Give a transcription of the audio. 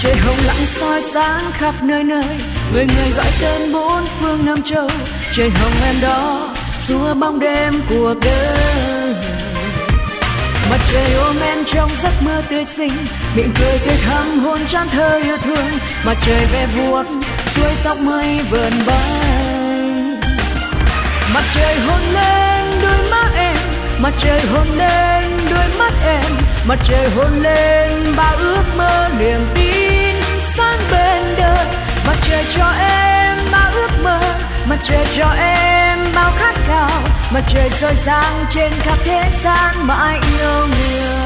trời hồng lặng soi sáng khắp nơi nơi, người người gọi tên bốn phương năm châu. Trời hồng em đó xua bóng đêm cuộc đời. Mặt trời ôm em trong giấc mơ tươi xinh, miệng cười tươi thắm hôn tràn thơ yêu thương. Mặt trời ve vuốt xuôi tóc mây vờn bay. Mặt trời hôn lên đôi má em, mặt trời hôn lên đôi mắt em, mặt trời hôn lên bao ước mơ niềm tin sáng bên đời. Mặt trời cho em bao ước mơ, mặt trời cho em bao khát khao, mặt trời soi sáng trên khắp thế gian mãi yêu người.